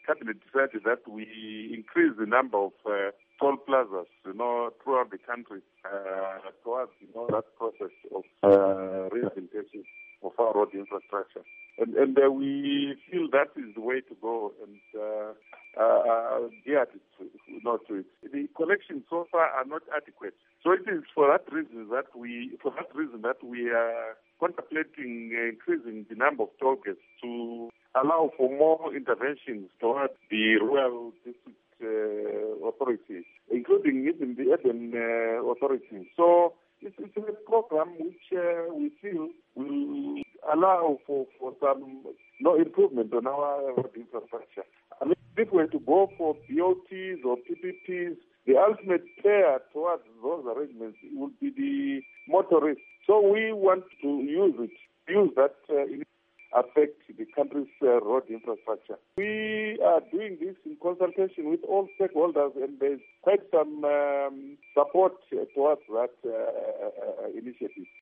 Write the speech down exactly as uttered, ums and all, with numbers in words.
Cabinet decided that we increase the number of uh, toll plazas, you know, throughout the country uh, towards, you know, that process of uh, rehabilitation of our road infrastructure. And, and uh, we feel that is the way to go, and uh, uh, yeah, you know, to it. The collections so far are not adequate. So it is for that reason that we, for that reason that we are contemplating increasing the number of toll gates to allow for more interventions towards the rural district uh, authorities, including even the urban uh, authorities. So it's, it's a program which uh, we feel will allow for, for some no improvement on our road infrastructure. I mean, if we were to go for B O Ts or P P Ps, the ultimate payer towards those arrangements would be the motorists. So we want to use it, use that uh, in affect the country's uh, road infrastructure. We are doing this in consultation with all stakeholders, and there's quite some um, support towards that uh, uh, initiative.